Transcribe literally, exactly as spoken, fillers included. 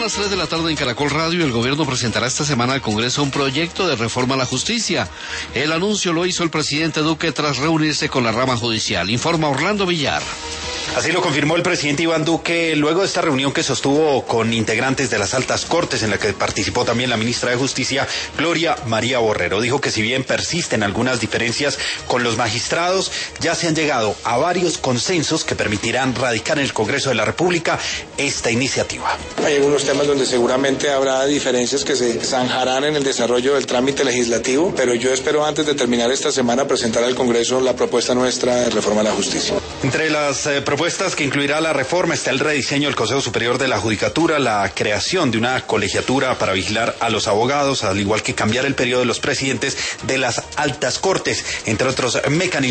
las tres de la tarde en Caracol Radio, el gobierno presentará esta semana al Congreso un proyecto de reforma a la justicia. El anuncio lo hizo el presidente Duque tras reunirse con la rama judicial. Informa Orlando Villar. Así lo confirmó el presidente Iván Duque luego de esta reunión que sostuvo con integrantes de las altas cortes, en la que participó también la ministra de Justicia, Gloria María Borrero. Dijo que si bien persisten algunas diferencias con los magistrados, ya se han llegado a varios consensos que permitirán radicar en el Congreso de la República esta iniciativa. Hay algunos temas donde seguramente habrá diferencias que se zanjarán en el desarrollo del trámite legislativo, pero yo espero antes de terminar esta semana presentar al Congreso la propuesta nuestra de reforma a la justicia. Entre las eh, propuestas que incluirá la reforma está el rediseño del Consejo Superior de la Judicatura, la creación de una colegiatura para vigilar a los abogados, al igual que cambiar el periodo de los presidentes de las altas cortes, entre otros mecanismos.